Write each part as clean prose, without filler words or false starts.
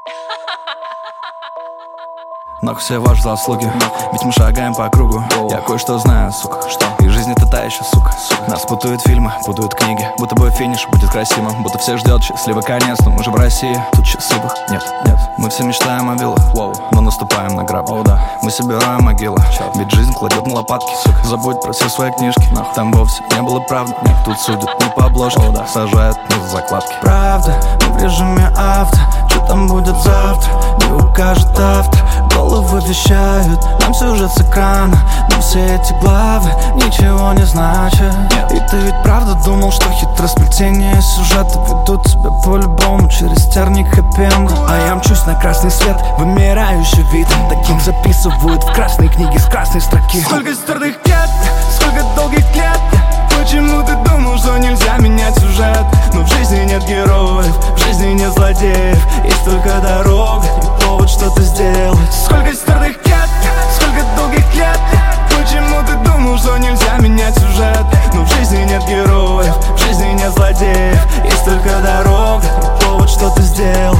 Нахуй все ваши заслуги, ведь мы шагаем по кругу. Я кое-что знаю, сука, что и жизнь это та еще, сука. Нас путают фильмы, путают книги, будто бы финиш будет красивым, будто всех ждет счастливый конец. Но мы же в России, тут счастливых нет. Мы все мечтаем о виллах, но наступаем на грабли. Мы собираем могилы, ведь жизнь кладет на лопатки, сука. Забудь про все свои книжки, там вовсе не было правды. Тут судят не по обложке, сажают не за закладки. Правда, мы в режиме авто, что там будет завтра, не укажет автор. Головы вещают, нам сюжет с экрана, но все эти главы ничего не значат. И ты ведь правда думал, что хитросплетение сюжета ведут тебя по-любому через терник хэппи-энда? А я мчусь на красный свет, вымирающий вид, таким записывают в красной книге с красной строки. Сколько стертых лет, сколько долгих лет, почему ты думал, что нельзя менять сюжет? Но в жизни нет героев, в жизни нет злодеев, есть только дорога и повод что-то сделать. Сколько стертых лет, сколько долгих лет, почему ты думал, что нельзя менять сюжет? Но в жизни нет героев, в жизни нет злодеев, есть только дорога и повод что-то сделать.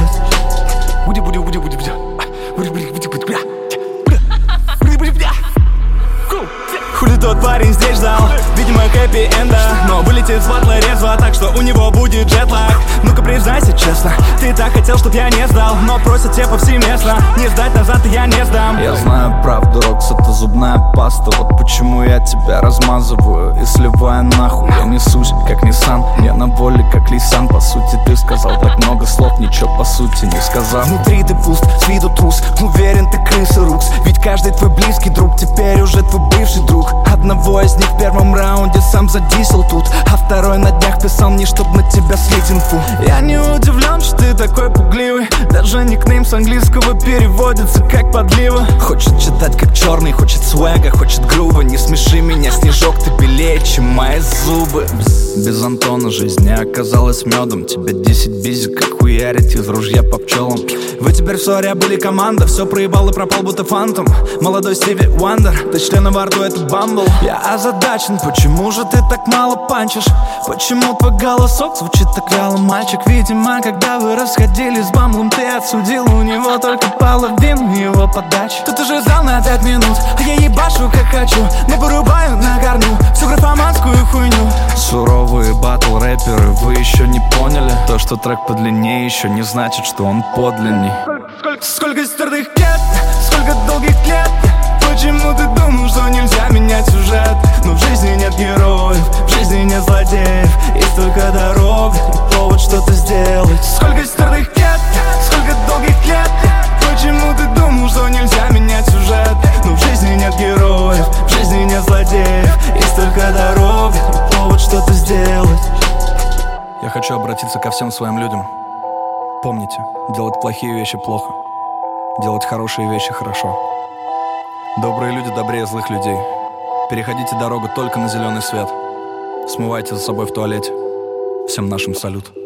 Хули тот парень здесь ждал, видимо, хэппи-энда, но вылетит с батла резво, так что у него будет джетлаг. Ну-ка признайся честно, ты так хотел, чтоб я не сдал, но просят все повсеместно, не сдать назад я не сдам. Я знаю правду, Рокс, это зубная паста, вот почему я тебя размазываю и сливаю нахуй. Я несусь, как Ниссан, я на воле, как Лисан. По сути, ты сказал так много слов, ничего по сути не сказав. Внутри ты пуст, с виду трус, уверен, ты крыса, Рукс. Ведь каждый твой близкий друг теперь уже твой бывший друг. Одного из них в первом раунде сам задисел тут, а второй на днях писал мне, чтоб на тебя слить инфу. Я не удивлен, что ты такой пугливый, даже никнейм с английского переводится как подлива. Хочет читать как черный, хочет свега, хочет грува. Не смеши меня, снежок, ты белее, чем мои зубы. Без Антона жизнь не оказалась медом, тебя 10 бизик, как хуярить из ружья по пчелам. Вы теперь в ссоре были команда, все проебал и пропал, будто фантом. Молодой Стиви Уандер, ты члена во рту, это бамбл. Я озадачен, почему же ты так мало панчишь? Почему твой голосок звучит так вяло, мальчик? Видимо, когда вы расходились с бамблом, ты отсудил у него только половину его подачи. Тут уже зал на 5 минут, а я ебашу как хочу, но порубаю на корню всю графоманскую хуйню. Суровые батл рэперы, вы еще не поняли? То, что трек подлиннее, еще не значит, что он подлинней. Сколько стертых лет, сколько долгих лет, почему ты думал, что нельзя менять сюжет? Но в жизни нет героев, в жизни нет злодеев, есть только дорога и повод что-то сделать. Сколько стертых лет, сколько долгих лет, почему ты думал, что нельзя менять сюжет? Но в жизни нет героев, в жизни нет злодеев, есть только дорога и повод что-то сделать. Я хочу обратиться ко всем своим людям. Помните, делать плохие вещи плохо, делать хорошие вещи хорошо. Добрые люди добрее злых людей. Переходите дорогу только на зеленый свет. Смывайте за собой в туалете. Всем нашим салют.